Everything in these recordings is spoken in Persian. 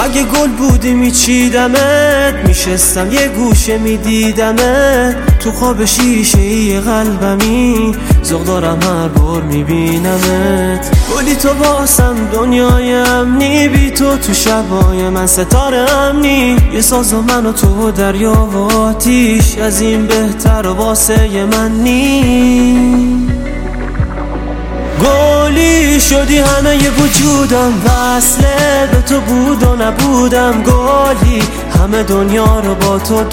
اگه گل بودی میچیدمت، میشستم یه گوشه میدیدمت. تو خواب شیشه ای قلبمی، ذوق دارم هر بار میبینمت. گلی تو واسم دنیای امنی، بی تو تو شبای من ستاره امنی. یه ساز و من و تو دریا و آتیش، از این بهتر و واسه من نی. گلی شدی همه ی وجودم، وصله به تو بود و نبودم. گلی همه دنیا رو با تو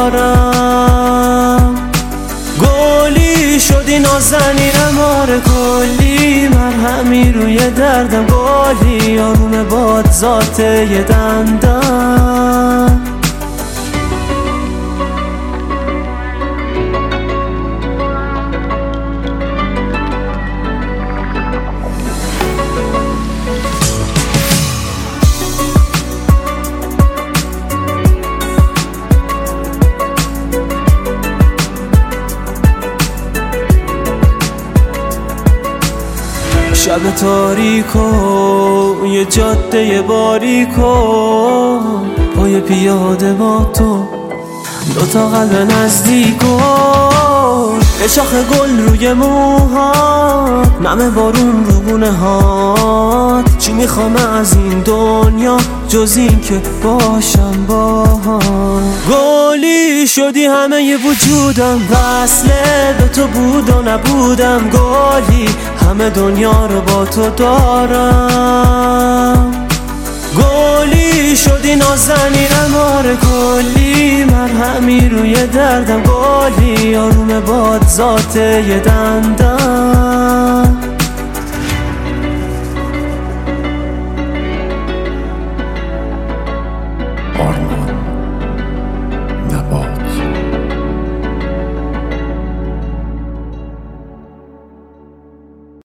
دارم. گلی شدی نازنینم، آره گلی مرهمی روی دردم. گلی آروم باد ذات یه دندم. شب تاریکو یه جاده باریکو، پای پیاده با تو دوتا قلب نزدیکو. یه شاخ گل روی موهات، نم بارون رو گونه هات. چی میخوام از این دنیا جز این که باشم باهات. گلی شدی همه ی وجودم، وصله به تو بود و نبودم. گلی همه دنیا رو با تو دارم. گلی شدی نازنینم، آره گلی مرهمی روی دردم. گلی آروم باد ذات یه دندم.